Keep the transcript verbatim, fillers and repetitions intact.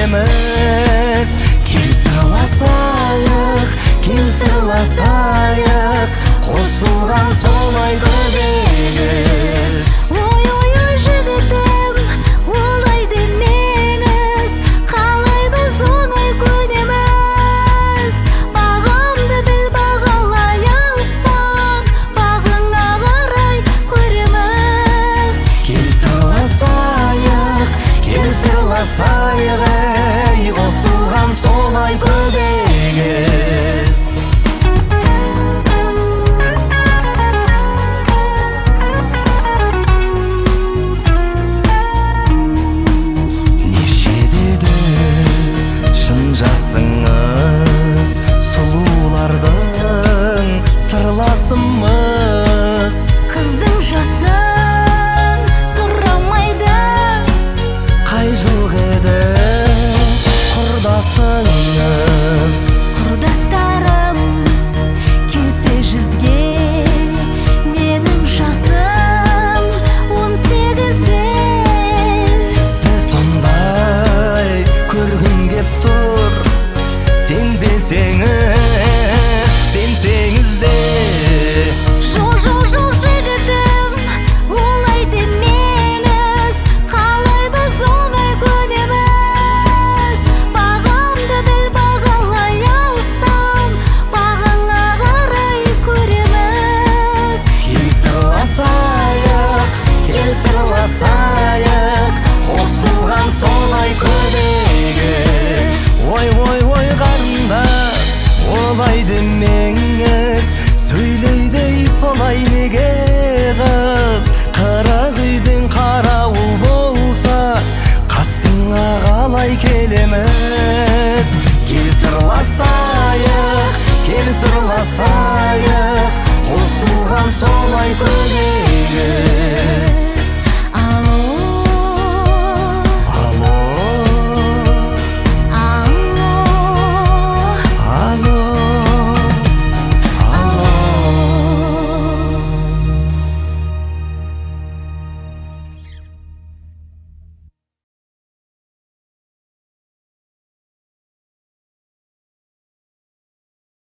келеміз. Кел сырласайық, кел сырласайық, қосылған солай көбейгіз. Ой, ой, ой, жігітім, олай демеңіз, қалай біз оңай көнеміз. Бағамды біл, бағалай алсаң, бағыңа қарай көреміз. Кел сырласайық, кел сырласайық, ей, қосылған солай көбейгіз. Жасыңыз сұлулардың сырласымыз. Қыздың жасын сұрамайды, қай жылғы еді құрдасыңыз? құрдастарым келсе жүзге, менің жасым он сегізде. Сізді сондай көргім кеп тұр, сенбесеңіз, сенсеңіз де. Жоқ, жоқ, жоқ, жігітім, олай демеңіз, қалай біз оңай көнеміз. Бағамды біл, бағалай алсам, бағыңа қарай көреміз. Кел сырласайық, кел сырласайық, қосылған солай көбейгіз. Ой, ой, ой, қарындас, олай демеңіз, сөйлейді солай неге қыз? Қырық үйдің қарауыл болса, қасыңа қалай келеміз? Кел сырласайық, кел сырласайық, қосылған солай көбейгіз.